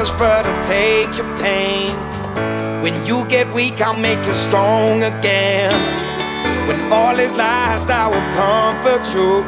whisper to take your pain. When you get weak, I'll make you strong again. When all is lost, I will comfort you.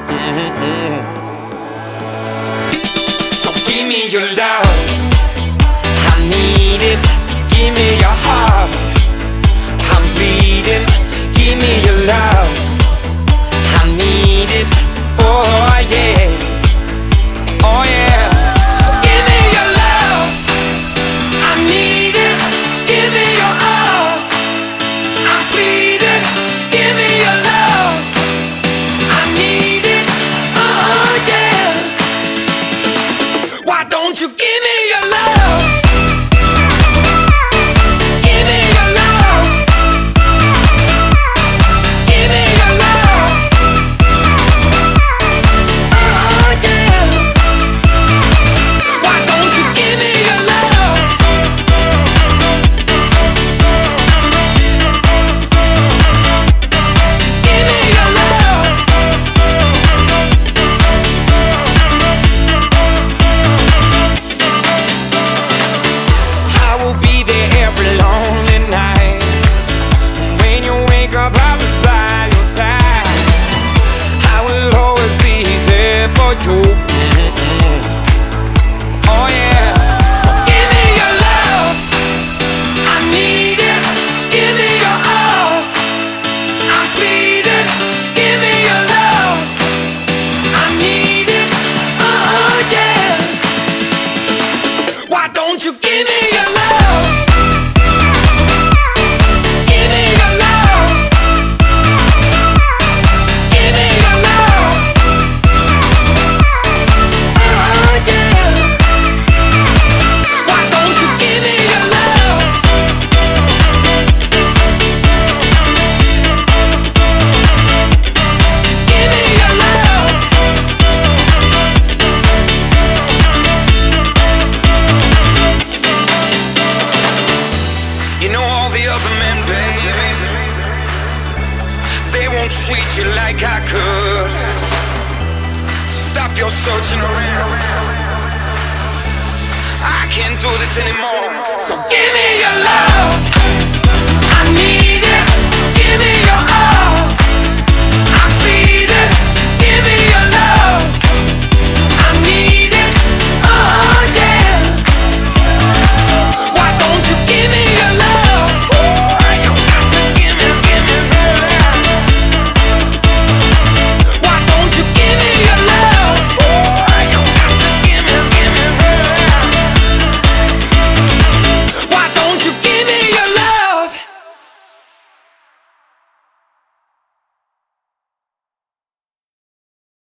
So give me your love, I need it. Give me your heart, I'm bleeding. Give me your love, I need it. Oh yeah, oh yeah. Give me your love, I need it. Give me your all, I'm bleeding. Give me your love, I need it. Oh yeah. Why don't you give me your love? Treat you like I could. Stop your searching around. I can't do this anymore. So give me your love.